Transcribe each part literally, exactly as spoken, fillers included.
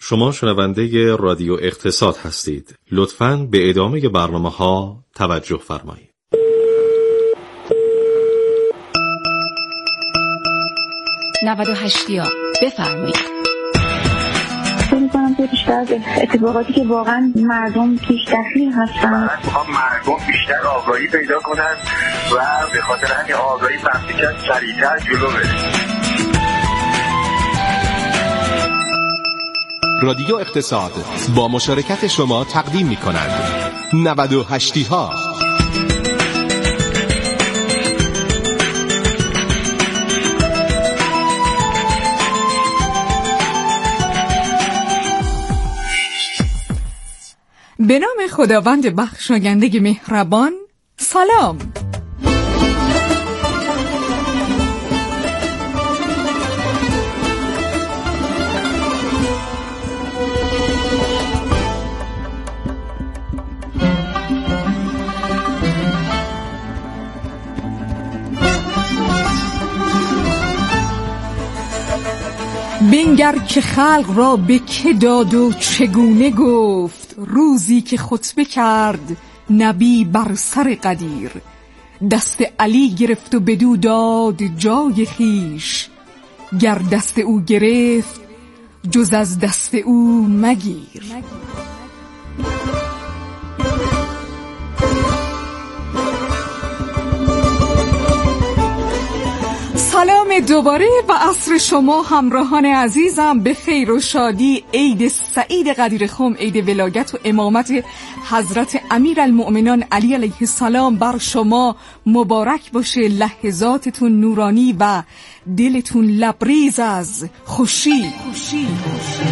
شما شنونده رادیو اقتصاد هستید. لطفاً به ادامه برنامه ها توجه فرمایید. نود و هشتیا بفرمایید. فکر می‌کنم که بیشتر از اتفاقاتی که واقعا مردم توش دخیل هستن، من می‌خوام مردم بیشتر آگاهی پیدا کنن و به خاطر همین آگاهی فهمیدن سریع‌تر جلو برن. رادیو اقتصاد با مشارکت شما تقدیم می‌کند نود و هشتی ها. به نام خداوند بخشاینده مهربان. سلام. بنگر که خلق را به که داد و چگونه گفت، روزی که خطبه کرد نبی بر سر قدیر. دست علی گرفت و بدو داد جای خیش، گر دست او گرفت جز از دست او مگیر. سلام دوباره و عصر شما همراهان عزیزم به خیر و شادی. عید سعید قدیرخم، عید ولایت و امامت حضرت امیرالمؤمنان علی علیه السلام بر شما مبارک باشه. لحظاتتون نورانی و دلتون لبریز از خوشی. خوشی. خوشی.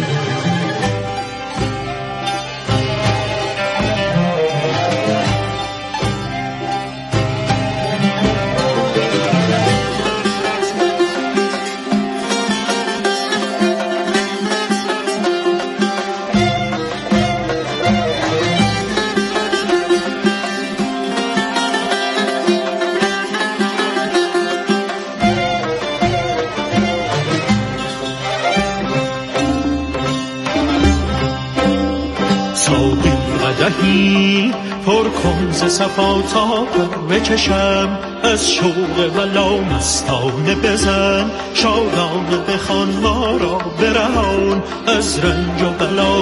پر کن ز صفا تا بکشم، از شوق ولا مستانه بزن، شادانه بخوان ما را برهان از رنج و بلا.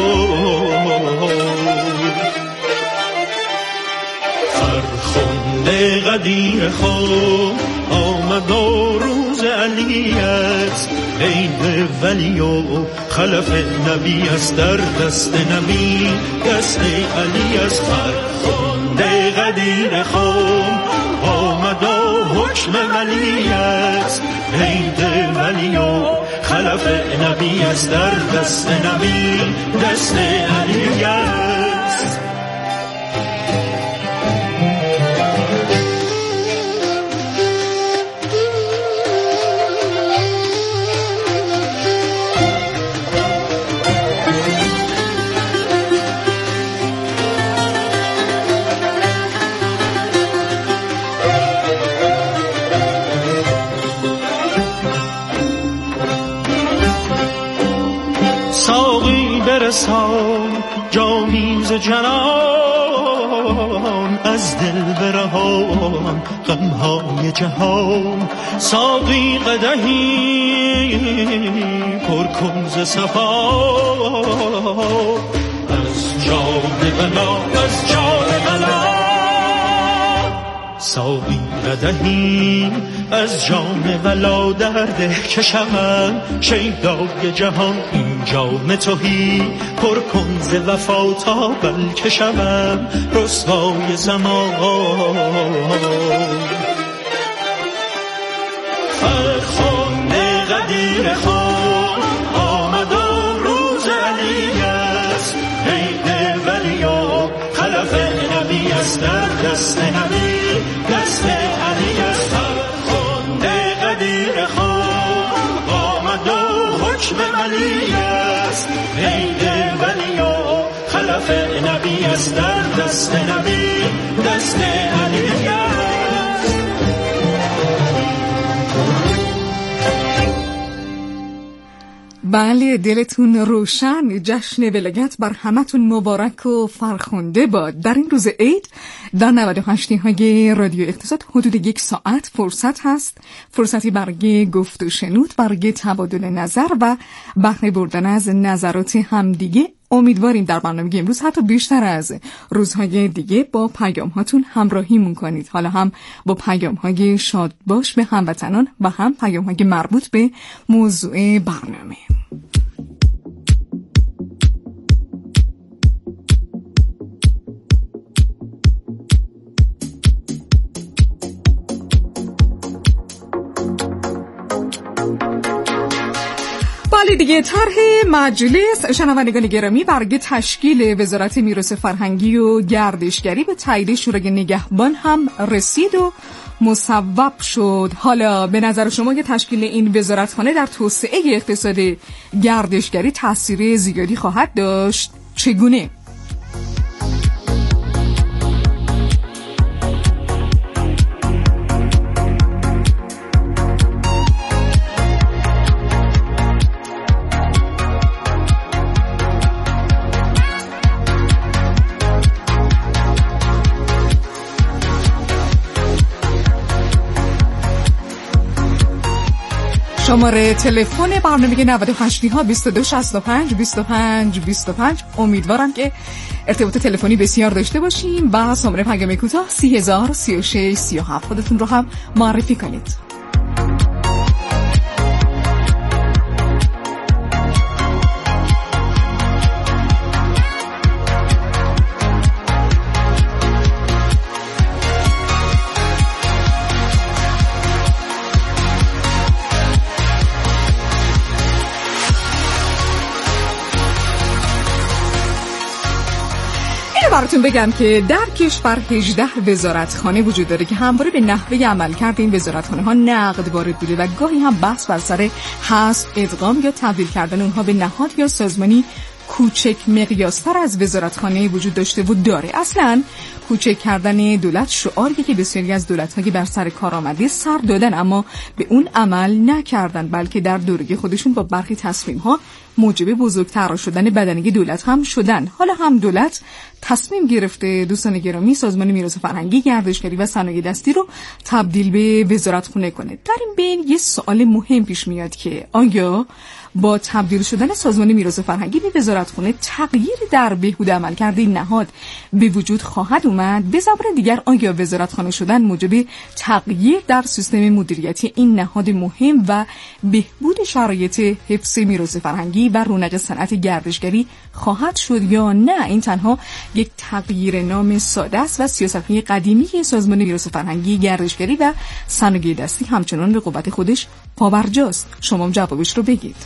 فرخنده قدیر خود آمد و روز علیت، عید ولی و خلف نبی است، در دست نبی دست علی است. فرخنده قدیر خود آمد و حکم ولی است، عید ولی و خلف نبی است، در دست نبی دست علی است. برسان جامی ز جنان، از دل برهان غمهای جهان. ساقی قدحی پر کن ز صفا، از جام بلا از جام بلا. ساقی قدحی از جام ولا درده کشم، شیدای جهان این جام تهی. پر کن ز وفا تا بل کشم رسوای زمان. فرخنده قدیر خود آمد و روز علی است، عید ولی و خلف نبی است، در دست نبی دست علی است. فرخنده قدیر خود آمد و حکم ولی است، عید ولی و خلف نبی است، در دست نبی دست علی است. بله، دلتون روشن. جشن ولادت بر همتون مبارک و فرخنده باد. در این روز عید در نود و هشت های رادیو اقتصاد حدود یک ساعت فرصت هست، فرصتی برای گفت و شنود، برای تبادل نظر و بهره بردن از نظرات همدیگه. امیدواریم در برنامه امروز حتی بیشتر از روزهای دیگه با پیام هاتون همراهیمون کنید. حالا هم با پیام های شاد باش به هموطنان و هم پیام های مربوط به موضوع برنامه. بله دیگه، طرح مجلس شنوندگان گرامی برای تشکیل وزارت میراث فرهنگی و گردشگری به تایید شورای نگهبان هم رسید و مصوب شد. حالا به نظر شما که تشکیل این وزارتخانه در توسعه اقتصاد گردشگری تأثیر زیادی خواهد داشت؟ چگونه؟ شماره تلفن برنامه نود و هشت ها بیست و دو شصت و پنج بیست و پنج بیست و پنج. امیدوارم که ارتباط تلفنی بسیار داشته باشیم و شماره پیام کوتاه سی هزار سی و شش سی و هفت. خودتون رو هم معرفی کنید. براتون بگم که در کشور هجده وزارتخانه وجود داره که همواره به نحوه عملکرد این وزارتخانه ها نقد وارد بوده و گاهی هم بحث بر سر حذف، ادغام یا تبدیل کردن اونها به نهاد یا سازمانی کوچک مقیاستر از وزارتخانه وجود داشته و داره. اصلا کوچک کردن دولت شعاریه که بسیاری از دولت‌ها که بر سر کار آمده سر دادن اما به اون عمل نکردن، بلکه در دوره خودشون با برخی تصمیم‌ها موجب بزرگتر شدن بدنه دولت هم شدن. حالا هم دولت تصمیم گرفته دوستان گرامی سازمان میراث فرهنگی، گردشگری و صنایع دستی رو تبدیل به وزارتخانه کنه. در این بین یه سوال مهم پیش میاد که آیا با تبدیل شدن سازمان میراث فرهنگی به وزارتخانه تغییر در بهبود عملکرد این نهاد به وجود خواهد اومد؟ به زبان دیگر آیا وزارتخانه شدن موجب تغییر در سیستم مدیریتی این نهاد مهم و بهبود شرایط حفظ میراث فرهنگی و رونق صنعت گردشگری خواهد شد یا نه این تنها یک تغییر نام ساده است و سیاست‌های قدیمی سازمان میراث فرهنگی، گردشگری و صنایع دستی همچنان به قوت خودش پابرجاست؟ شما جوابش رو بگید.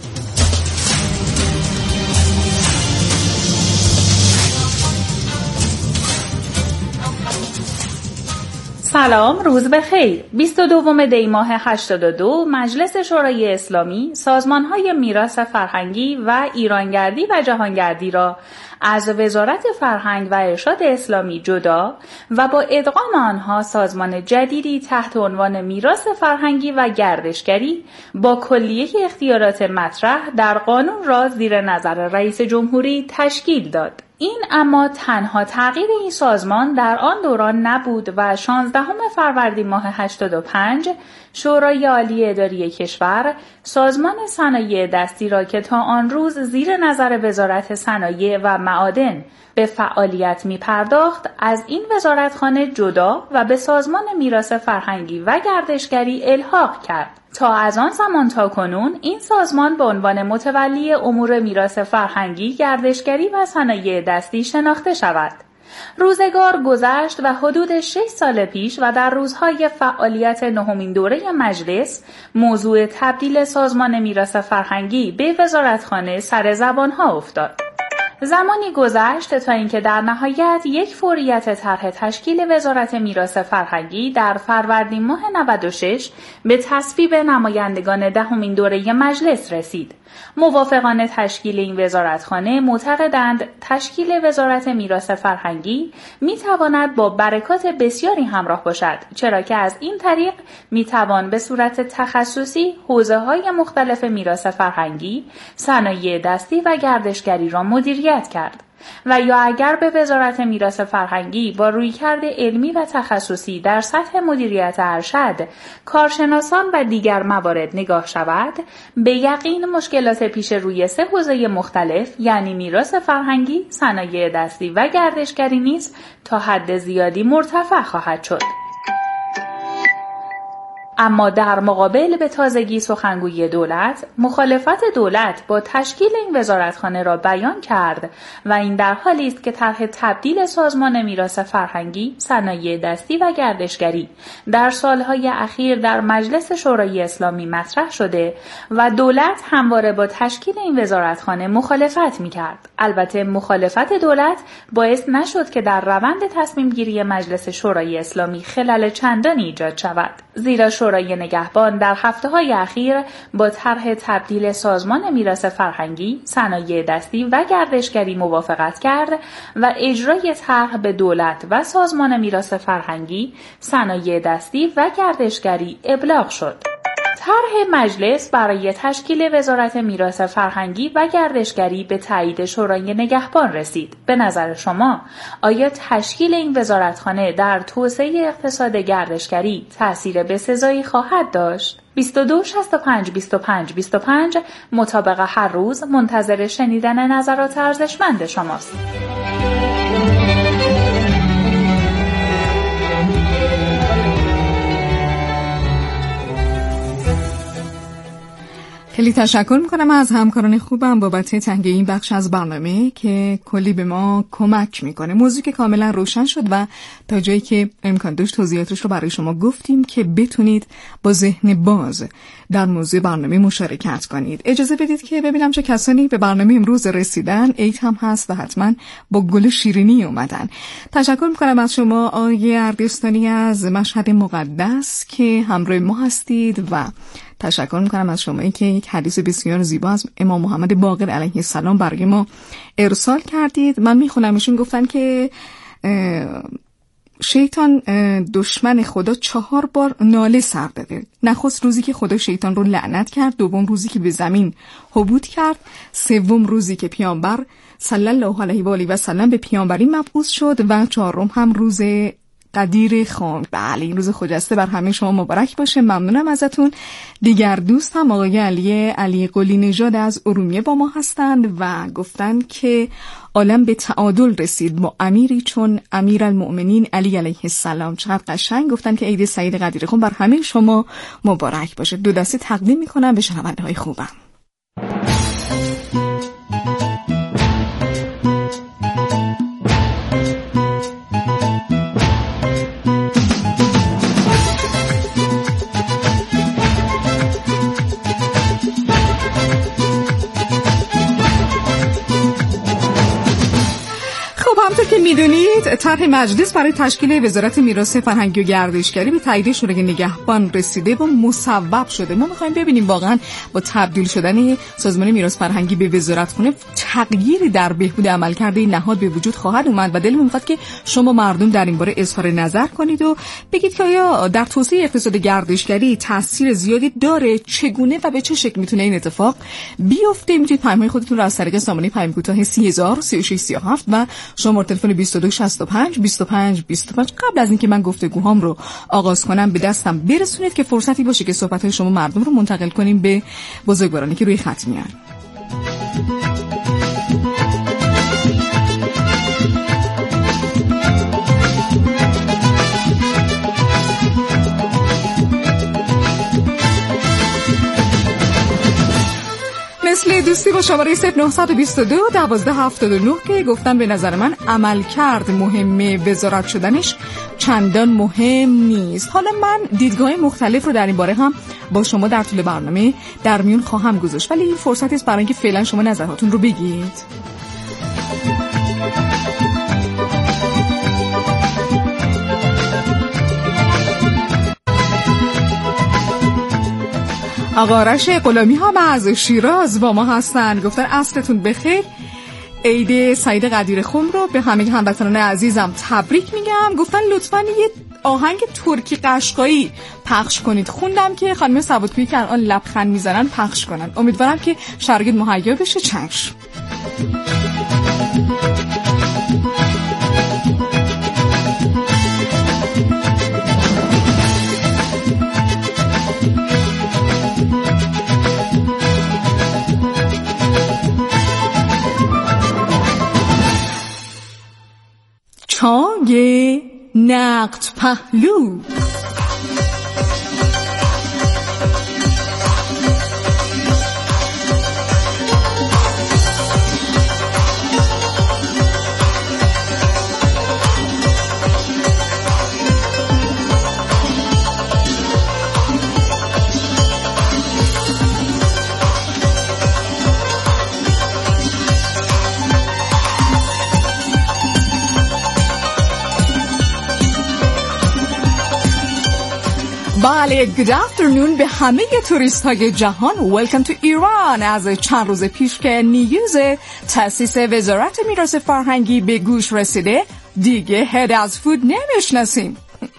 سلام، روز بخیر. بیست و دوم دی ماه هشتاد و دو مجلس شورای اسلامی سازمان‌های میراث فرهنگی و ایرانگردی و جهانگردی را از وزارت فرهنگ و ارشاد اسلامی جدا و با ادغام آنها سازمان جدیدی تحت عنوان میراث فرهنگی و گردشگری با کلیه اختیارات مطرح در قانون را زیر نظر رئیس جمهوری تشکیل داد. این اما تنها تغییر این سازمان در آن دوران نبود و شانزدهم فروردین ماه هشتاد و پنج شورای عالی اداری کشور سازمان صنایع دستی را که تا آن روز زیر نظر وزارت صنایع و معادن به فعالیت می پرداخت از این وزارتخانه جدا و به سازمان میراث فرهنگی و گردشگری الحاق کرد تا از آن زمان تا کنون این سازمان به عنوان متولی امور میراث فرهنگی، گردشگری و صنایع دستی شناخته شود. روزگار گذشت و حدود شش سال پیش و در روزهای فعالیت نهمین دوره مجلس موضوع تبدیل سازمان میراث فرهنگی به وزارتخانه سر زبانها افتاد. زمانی گذشت تا اینکه در نهایت یک فوریت طرح تشکیل وزارت میراث فرهنگی در فروردین ماه نود و شش به تصویب نمایندگان دهمین دوره مجلس رسید. موافقان تشکیل این وزارتخانه معتقدند تشکیل وزارت میراث فرهنگی میتواند با برکات بسیاری همراه باشد، چرا که از این طریق میتوان به صورت تخصصی حوزه‌های مختلف میراث فرهنگی، صنایع دستی و گردشگری را مدیریت کرد. و یا اگر به وزارت میراث فرهنگی با رویکرد علمی و تخصصی در سطح مدیریت ارشد، کارشناسان و دیگر موارد نگاه شود، به یقین مشکلات پیش روی سه حوزه مختلف یعنی میراث فرهنگی، صنایع دستی و گردشگری نیز تا حد زیادی مرتفع خواهد شد. اما در مقابل به تازگی سخنگوی دولت، مخالفت دولت با تشکیل این وزارتخانه را بیان کرد و این در حالی است که طرح تبدیل سازمان میراث فرهنگی، صنایع دستی و گردشگری در سالهای اخیر در مجلس شورای اسلامی مطرح شده و دولت همواره با تشکیل این وزارتخانه مخالفت می‌کرد. البته مخالفت دولت باعث نشد که در روند تصمیم گیری مجلس شورای اسلامی خلل چندانی ایجاد شود، زیرا شورای نگهبان در هفته‌های اخیر با طرح تبدیل سازمان میراث فرهنگی، صنایع دستی و گردشگری موافقت کرد و اجرای طرح به دولت و سازمان میراث فرهنگی، صنایع دستی و گردشگری ابلاغ شد. طرح مجلس برای تشکیل وزارت میراث فرهنگی و گردشگری به تایید شورای نگهبان رسید. به نظر شما آیا تشکیل این وزارتخانه در توسعه اقتصاد گردشگری تأثیر بسزایی خواهد داشت؟ بیست و دو شصت و پنج بیست و پنج بیست و پنج مطابق هر روز منتظر شنیدن نظرات ارزشمند شماست. خیلی تشکر میکنم از همکاران خوبم بابت تهیه این بخش از برنامه که کلی به ما کمک میکنه. موضوع که کاملا روشن شد و تا جایی که امکان داشت توضیحاتش رو برای شما گفتیم که بتونید با ذهن باز در موضوع برنامه مشارکت کنید. اجازه بدید که ببینم چه کسانی به برنامه امروز رسیدن. عید هم هست و حتما با گل شیرینی اومدن. تشکر میکنم از شما آقای اردستانی از مشهد مقدس که همراه ما هستید و تشکر میکنم از شما که یک حدیث بسیار زیبا از امام محمد باقر علیه السلام برای ما ارسال کردید. من میخونم، ایشون گفتن که شیطان دشمن خدا چهار بار ناله سر داده. نخست روزی که خدا شیطان رو لعنت کرد، دوم روزی که به زمین هبوط کرد، سوم روزی که پیامبر صلی الله علیه و آله و سلم به پیامبری مبعوث شد و چهارم هم روز قدیر خان. بله، این روز خجسته بر همه شما مبارک باشه. ممنونم ازتون. دیگر دوست هم آقای علی علی قلی نژاد از ارومیه با ما هستند و گفتن که عالم به تعادل رسید با امیری چون امیرالمؤمنین علی علیه السلام. چقدر قشنگ. گفتن که عید سعید قدیر خان بر همه شما مبارک باشه. دو دسته تقدیم میکنم به شنونده های خوبم. که میدونید طرح مجلس برای تشکیل وزارت میراث فرهنگی و گردشگری به تایید شورای نگهبان رسیده و مصوب شده. ما میخوایم ببینیم واقعا با تبدیل شدن سازمان میراث فرهنگی به وزارتخانه تغییری در بهبود عملکرد این نهاد به وجود خواهد اومد و دلمون میخواد که شما مردم در این باره اظهار نظر کنید و بگید که آیا در توسعه اقتصاد گردشگری تاثیر زیادی داره، چگونه و به چه شکل میتونه این اتفاق بیفته. میتونید پیام‌های خودتون رو از طریق سامانه پیام کوتاه سی هزار سی و شش سی و هفت و شماره تلفن بیست و دو شصت و پنج بیست و پنج بیست و پنج قبل از اینکه من گفتگوهام رو آغاز کنم به دستم برسونید که فرصتی باشه که صحبت‌های شما مردم رو منتقل کنیم به بزرگوارانی که روی خط میان. مثل دوستی با شماره صفر نه دو دو دوازده هفتاد و نه که گفتن به نظر من عمل کرد مهمه، وزارت شدنش چندان مهم نیست. حالا من دیدگاه مختلف رو در این باره هم با شما در طول برنامه در میون خواهم گذاشت، ولی این فرصت است برای اینکه فعلا شما نظراتون رو بگید. آقا آرش غلامی هم از شیراز با ما هستن، گفتن عصرتون بخیر، عید سعید قدیر خم رو به همه هموطنان عزیزم تبریک میگم. گفتن لطفاً یه آهنگ ترکی قشقایی پخش کنید. خوندم که خانم سوادکویی که الان لبخند میزنن پخش کنن. امیدوارم که شرایط مهیا بشه. چشم. چای نقد پهلو. بله، good afternoon به همه توریست های جهان. Welcome to Iran. از چند روز پیش که نیوز تأسیس وزارت میراث فرهنگی به گوش رسیده، دیگه هد از فود نمیشناسیم.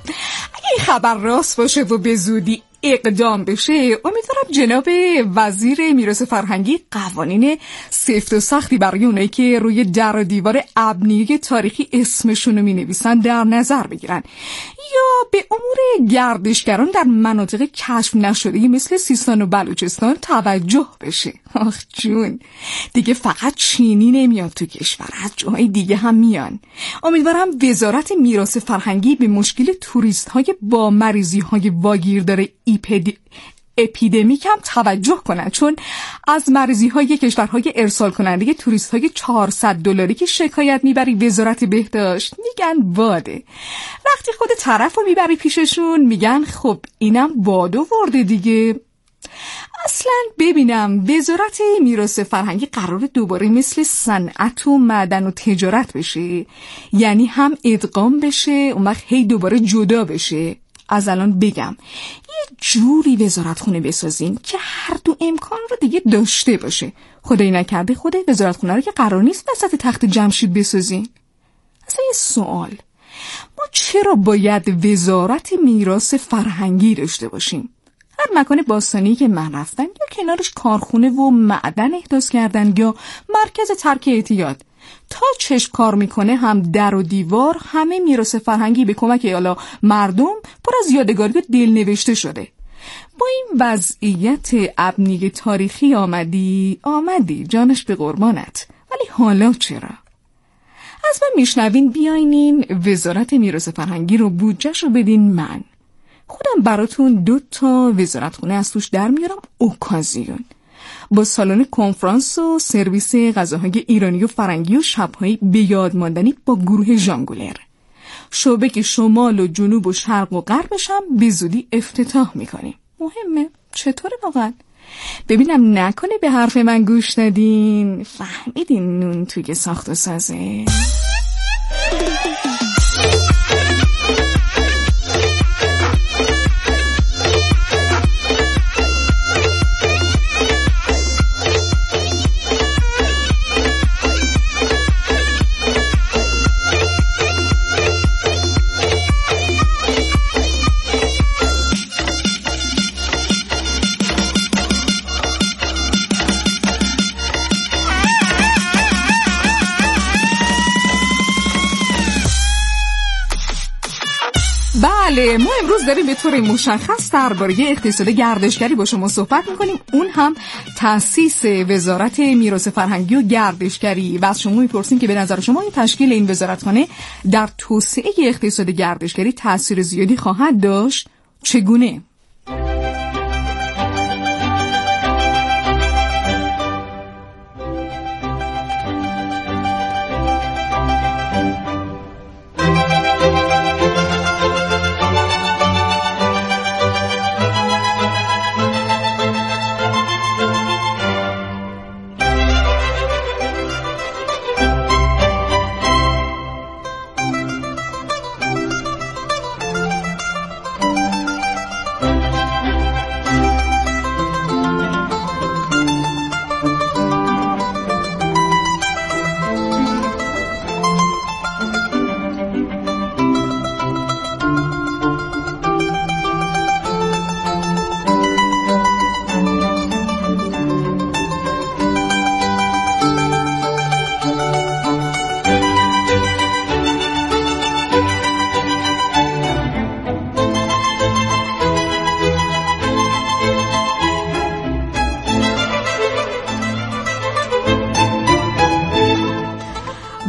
اگه این خبر راست باشه و به زودی اقدام بشه، امیدوارم جناب وزیر میراث فرهنگی قوانین سفت و سختی برای اونایی که روی در و دیوار ابنیه تاریخی اسمشونو می نویسن در نظر بگیرن، یا به امور گردشگران در مناطق کشف نشده مثل سیستان و بلوچستان توجه بشه. آخ جون، دیگه فقط چینی نمیاد تو کشور، از جاهای دیگه هم میان. امیدوارم وزارت میراث فرهنگی به مشکل توریست های با مریضی های واگیردار ایپدی... اپیدمیک هم توجه کنن، چون از مریضی های کشورهای ارسال کننده توریست های چهارصد دلاری که شکایت میبری وزارت بهداشت، میگن باده. وقتی خود طرف رو میبری پیششون میگن خب اینم بادو ورده دیگه. اصلا ببینم وزارت میراث فرهنگی قرار دوباره مثل صنعت و معدن و تجارت بشه، یعنی هم ادغام بشه اون وقت هی دوباره جدا بشه. از الان بگم یه جوری وزارتخونه بسازین که هر دو امکان رو دیگه داشته باشه. خدایی نکرده خود وزارتخونه رو که قرار نیست وسط تخت جمشید بسازین. اصلا یه سوال، ما چرا باید وزارت میراث فرهنگی داشته باشیم؟ هر مکان باستانی که من رفتن یا کنارش کارخونه و معدن احداث کردن یا مرکز ترک اعتیاد، تا چشم کار میکنه هم در و دیوار همه میراث فرهنگی به کمک اعلا مردم پر از یادگاری و دلنوشته شده. با این وضعیت ابنیه تاریخی آمدی آمدی جانش به قربانت، ولی حالا چرا؟ از من میشنوین بیاینین وزارت میراث فرهنگی رو بودجه‌ش رو بدین من. خودم براتون دو تا وزارتخونه از توش در میارم اوکازیون، با سالن کنفرانس و سرویس غذاهای ایرانی و فرنگی و شب‌های به یاد ماندنی با گروه ژانگولر. شعبه که شمال و جنوب و شرق و غربش هم به زودی افتتاح میکنیم. مهمه چطوره واقعا؟ ببینم نکنه به حرف من گوش ندین، فهمیدین نون توی ساخت و سازه. بله، ما امروز داریم به طور مشخص درباره اقتصاد گردشگری با شما صحبت میکنیم، اون هم تأسیس وزارت میراث فرهنگی و گردشگری. و از شما میپرسیم که به نظر شما این تشکیل این وزارتخانه در توسعه اقتصاد گردشگری تأثیر زیادی خواهد داشت؟ چگونه؟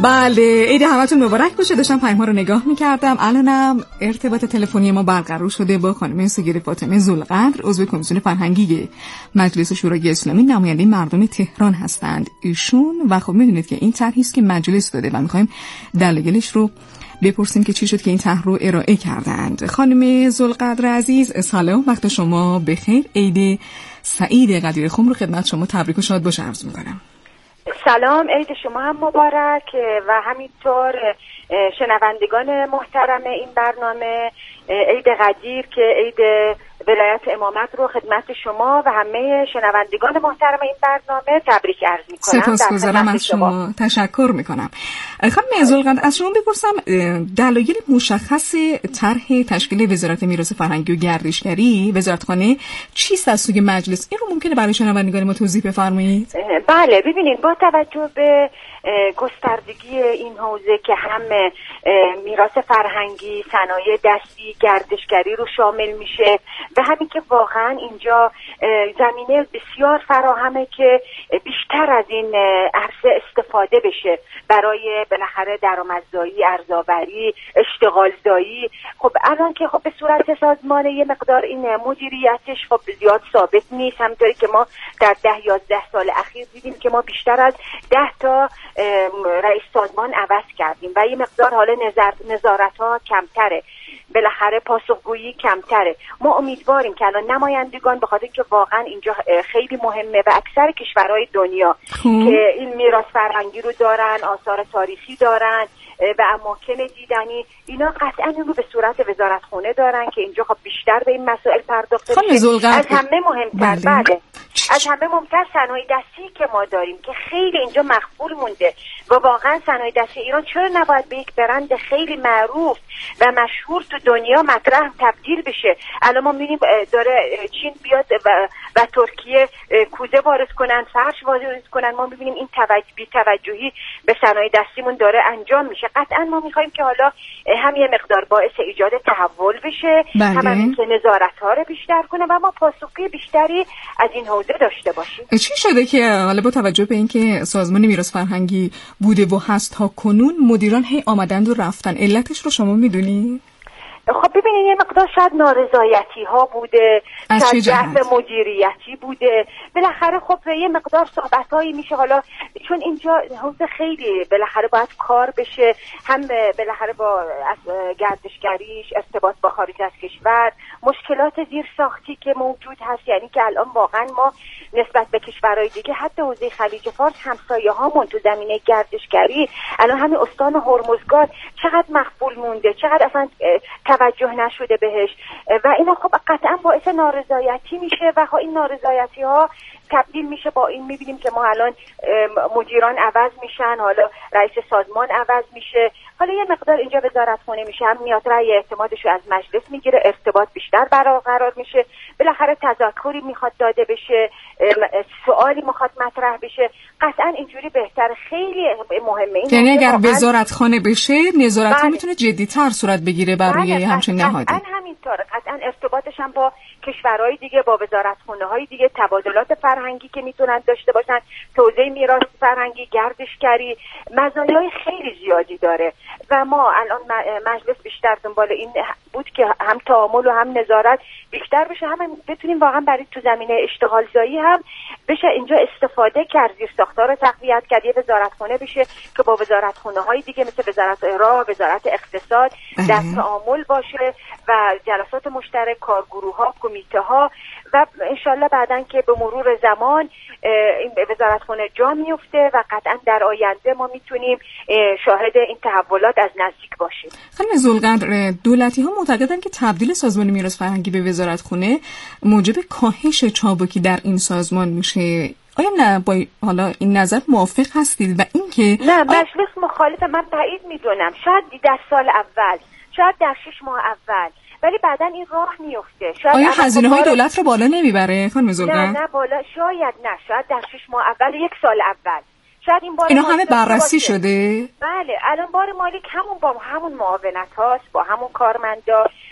بله، عید همتون مبارک باشه. داشتم پیام‌ها رو نگاه می‌کردم. الانم ارتباط تلفنی ما برقرار شده با خانم سگیر فاطمه ذوالقدر، عضو کمیسیون فرهنگی مجلس شورای اسلامی، نماینده مردم تهران هستند ایشون. و خب می‌دونید که این طرحی است که مجلس داده و می‌خوایم دلایلش رو بپرسیم که چی شد که این طرح رو ارائه کردند. خانم ذوالقدر عزیز، سلام، وقت شما بخیر. عید سعید قدیرخم رو خدمت شما تبریک و شاد باشه عرض می‌کنم. سلام، عید شما هم مبارک و همینطور شنوندگان محترم این برنامه. عید قدیر که عید ولایت امامت رو خدمت شما و همه شنوندگان محترم این برنامه تبریک عرض می‌کنم. سپاسگزارم از شما. تشکر می‌کنم. خانم ذوالقدر، از شما بپرسم دلایل مشخص طرح تشکیل وزارت میراث فرهنگی و گردشگری وزارتخانه چیست از سوی مجلس؟ این رو ممکنه برای شنوندگان ما توضیح بفرمایید؟ بله، ببینید با توجه به گستردگی این حوزه که هم میراث فرهنگی، صنایع دستی، گردشگری رو شامل میشه و همین که واقعا اینجا زمینه بسیار فراهمه که بیشتر از این عرصه استفاده بشه برای بالاخره درآمدزایی، ارزآوری، اشتغالزایی. خب الان که خب به صورت سازمان یه مقدار این مدیریتش خب زیاد ثابت نیست، همونطوری که ما در ده یازده سال اخیر دیدیم که ما بیشتر از ده تا رئیس سازمان عوض کردیم و یه مقدار حالا نظارت ها کمتره، بالاخره پاسخگویی کمتره. ما امیدواریم که الان نمایندگان، به خاطر که واقعا اینجا خیلی مهمه و اکثر کشورهای دنیا که این میراث فرهنگی رو دارن، آثار تاریخی دارن و اماکن دیدنی، اینا قطعا این رو به صورت وزارتخونه دارن که اینجا خب بیشتر به این مسائل پرداخته بشه. از همه مهمتر بله. بله از همه مهمتر صنایع دستی که ما داریم که خیلی اینجا مخفول مونده و واقعا صنایع دستی ایران چرا نباید به یک برند خیلی معروف و مشهور تو دنیا مطرح تبدیل بشه؟ الان ما می‌بینیم داره چین بیاد و, و ترکیه کوزه وارد کنن، فرش وارد کنن. ما می‌بینیم این توجه بی توجهی به صنایع دستیمون داره انجام میشه. قطعا ما می‌خوایم که حالا هم یه مقدار باعث ایجاد تحول بشه، بله. هم همین که نظارت‌ها رو بیشتر کنه و ما پاسخگویی بیشتری از این حوزه داشته باشیم. چی شده که حالا با توجه به اینکه سازمان میراث فرهنگی بوده و هست تا کنون مدیران هی آمدند و رفتن، علتش رو شما میدونی؟ خب ببینید یه مقدار شاید نارضایتی ها بوده، شاید ضعف مدیریتی بوده، بالاخره خب یه مقدار صحبت هایی میشه. حالا چون اینجا حوزه خیلی بالاخره باید کار بشه، هم بالاخره با گردشگریش، ارتباط با خارج از کشور، مشکلات زیر ساختی که موجود هست. یعنی که الان واقعا ما نسبت به کشورهای دیگه حتی حوزه خلیج فارس همسایه هامون تو زمینه گردشگری، الان همین استان هرمزگان چقدر مخفول مونده، چقدر اصلا توجه نشده بهش و اینا خب قطعا باعث نارضایتی میشه و این نارضایتی ها تبدیل میشه با این میبینیم که ما الان مدیران عوض میشن، حالا رئیس سازمان عوض میشه، حالا یه مقدار اینجا وزارتخونه میشه، هم میاد رأی اعتمادش رو از مجلس میگیره، ارتباط بیشتر برقرار میشه، بالاخره تذکری میخواد داده بشه، سوالی میخواد مطرح بشه. قطعا اینجوری بهتر، خیلی مهمه. این یعنی اگر وزارتخانه بشه نظارت ها میتونه جدی‌تر صورت بگیره برای بله. همچین نهادی. قطعا همینطوره. قطعا ارتباطش هم با کشورهای دیگه، با وزارتخونه های دیگه، تبادلات فرهنگی که میتونن داشته باشن، حوزه میراث فرهنگی، گردشگری، مزایای خیلی زیادی داره و ما الان مجلس بیشتر دنبال این بود که هم تعامل و هم نظارت بیشتر بشه، هم بتونیم واقعا برای تو زمینه اشتغالزایی هم بشه اینجا استفاده کرد، زیر ساختار رو تقویت کرد، یه وزارتخونه بشه که با وزارتخونه های دیگه مثل وزارت اعراب، وزارت اقتصاد در تعامل باشه و جلسات مشترک، کارگروه ها، کمیته ها و انشالله بعدن که به مرور زمان این وزارتخونه جا میفته و قطعا در آینده ما میتونیم شاهد این تحولات از نزدیک باشیم. خانم ذوالقدر، دولتی ها معتقدن که تبدیل سازمان میراث فرهنگی به وزارتخونه موجب کاهش چابکی در این سازمان میشه. آیا نه با حالا این نظر موافق هستید و اینکه نه مجلس مخالف؟ من تایید میدونم، شاید در سال اول، شاید در شش ماه اول، ولی بعداً این راه میفته. شاید آیا هزینه های دولت رو بالا نمیبره خانم ذوالقدر؟ نه نه بالا، شاید نه، شاید در شش ماه اول، یک سال اول. شاید این بار اینا همه بررسی باشه. شده؟ بله، الان بار مالی همون با همون معاونت هاست، با همون کارمندا،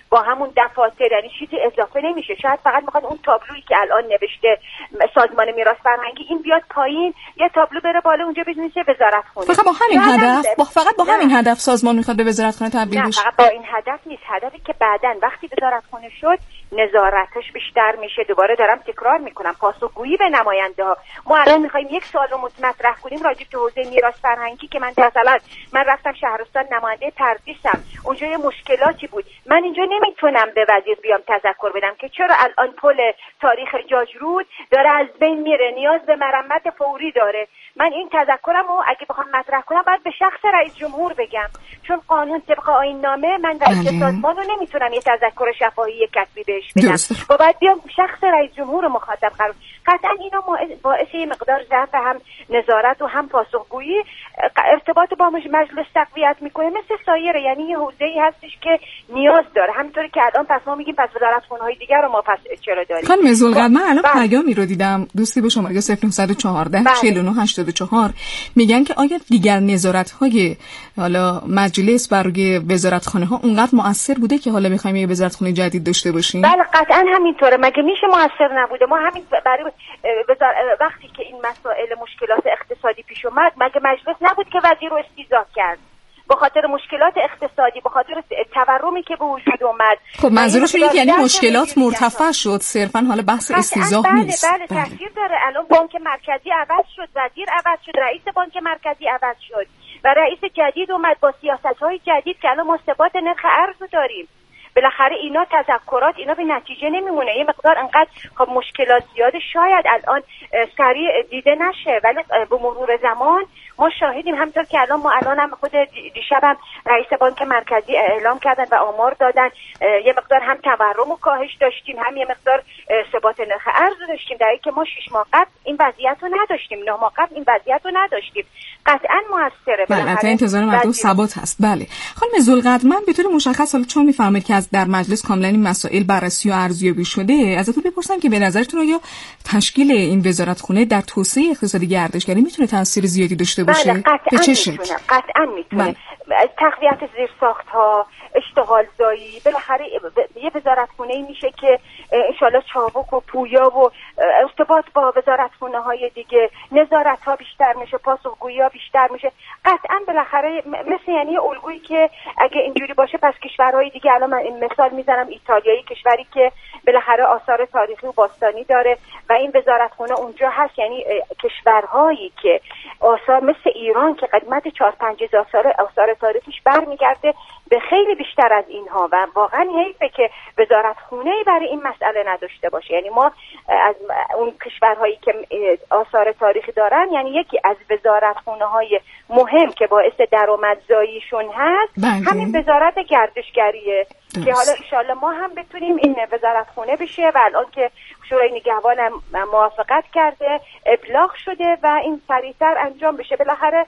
با همون دفاتر، یعنی چیزی اضافه نمیشه. شاید فقط میخواد اون تابلویی که الان نوشته سازمان میراث فرهنگی این بیاد پایین، یه تابلو بره بالا اونجا بنویسه وزارتخونه. فقط با همین هدف با فقط با نه. همین هدف سازمان میخواد به وزارتخونه تبدیل بشه؟ نه، فقط با این هدف نیست. هدفی که بعداً وقتی وزارتخونه شد نظارتش بیشتر میشه. دوباره دارم تکرار میکنم، پاسخگویی به نماینده ها. ما الان میخوایم یک سوال رو مطرح کنیم راجع به حوزه میراث فرهنگی که من مثلا من رفتم شهرستان نماینده پردیسم، اونجا یه مشکلاتی بود. من اینجا نمیتونم به وزیر بیام تذکر بدم که چرا الان پل تاریخ جاجرود داره از بین میره، نیاز به مرمت فوری داره. من این تذکرم رو اگه بخوام مطرح کنم باید به شخص رئیس جمهور بگم، چون قانون طبق آیین نامه من رئیس سازمان رو نمیتونم یه تذکر شفاهی کتبی بهش بدم و باید بیام شخص رئیس جمهور رو مخاطب قرار. قطعا اینا باعث یه مقدار ضعف هم نظارت و هم پاسخگویی ارتباط با مجلس تقویت میکنه مثل سایره. یعنی یه حوزه‌ای هستش که نیاز داره، همونطوری که الان پس ما میگیم پس وزارتخونه‌های دیگر رو ما پس چرا داریم. خانم زلقدر، من الان پیامی رو دیدم دوستی به شماره صفر نه یک چهار چهل و نه هشتاد و چهار میگن که آیا دیگر نظارت‌های حالا مجلس برای وزارتخانه‌ها اونقدر مؤثر بوده که حالا می‌خوایم یه وزارتخونه جدید داشته باشیم؟ بله قطعا همینطوره. مگه میشه مؤثر نبوده؟ ما همین برای وزار... وقتی که این مسائل مشکلات اقتصادی پیش اومد مگه مجلس نبود که وزیر رو استیضاح کرد به خاطر مشکلات اقتصادی، به خاطر تورمی که به وجود اومد؟ خب منظورش اینه یعنی مشکلات مرتفع شد، صرفا حالا بحث استیضاح بله نیست. بله بله تاثیر داره. الان بانک مرکزی عوض شد، وزیر عوض شد، رئیس بانک مرکزی عوض شد و رئیس جدید اومد با سیاست‌های جدید که الان ما ثبات نرخ ارز داریم. بالاخره اینا تذکرات اینا به نتیجه نمیمونه. یه مقدار انقدر خب مشکلات زیاده، شاید الان سریع دیده نشه، ولی به مرور زمان ما شاهدیم. همونطور که الان ما الان هم خود دیشبم رئیس بانک مرکزی اعلام کردن و آمار دادن، یه مقدار هم تورم و کاهش داشتیم، هم یه مقدار ثبات نرخ ارز داشتیم، در حالی که ما شش ماه قبل این وضعیت رو نداشتیم، نه ماه قبل این وضعیت رو نداشتیم. قطعا موثره. بله، انتظار مردم ثبات هست. بله خانم زلقدر، من به طور مشخص حالا چون میفهمید که از در مجلس کاملا این مسائل بررسی و ارزیابی شده، ازتون بپرسم که به نظرتون آیا تشکیل این وزارتخونه در توسعه اقتصادی گردشگری میتونه تاثیر زیادی داشته باشه؟ بله قطعا میتونه. قطعا میتونه. تقویت زیرساخت‌ها، اشتغال زایی، بالاخره یه وزارتخونه میشه که انشالله چابک و پویا و ارتباط با وزارتخونه‌های دیگه، نظارت‌ها بیشتر میشه، پاسخگویی‌ها بیشتر میشه. قطعا بالاخره مثل یعنی الگویی که اگه اینجوری باشه پس کشورهای دیگه، الان من مثال میزنم ایتالیایی، کشوری که بالاخره آثار تاریخی و باستانی داره و این وزارتخونه اونجا هست، یعنی کشورهایی که آثار مثل ایران که قدمت چهار پنج هزار سال آثار تاریخیش برمیگرده به خیلی بیشتر از اینها و واقعا حیفه که وزارتخونه‌ای برای این مسئله نداشته باشه. یعنی ما از اون کشورهایی که آثار تاریخی دارن، یعنی یکی از وزارتخونه‌های مهم که باعث درآمدزاییشون هست بنده. همین وزارت گردشگریه درست. که حالا انشالله ما هم بتونیم این وزارتخونه بشه و الان که شورای نگهبان موافقت کرده، ابلاغ شده و این سریعتر انجام بشه. بالاخره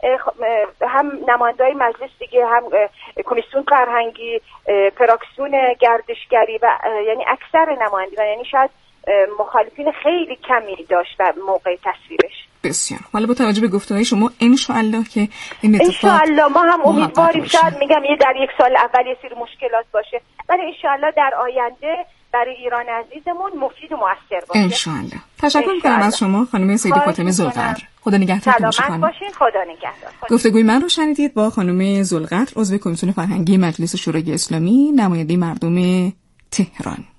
هم نماینده‌های مجلس دیگه، هم کمیسیون فرهنگی، فراکسیون گردشگری و یعنی اکثر نمایندگان، یعنی شاید مخالفین خیلی کمی داشت در موقع تصویبش. بسیار. حالا با توجه به گفته‌های شما ان شاء الله که این اتفاق ان شاء الله ما هم امیدواریم، شاید میگم یه در یک سال اول یه سری مشکلات باشه، ولی ان شاء الله در آینده برای ایران عزیزمون مفید و مؤثر باشه. ان شاء الله. تشکر می‌کنم از شما خانم سیدی فاطمه زلقدر. خدا نگهدارتون باشه خانم. سلامت باشین. خدا نگهدار. گفتگوی من رو شنیدید با خانم زلقدر، عضو کمیسیون فرهنگی مجلس شورای اسلامی، نماینده مردم تهران.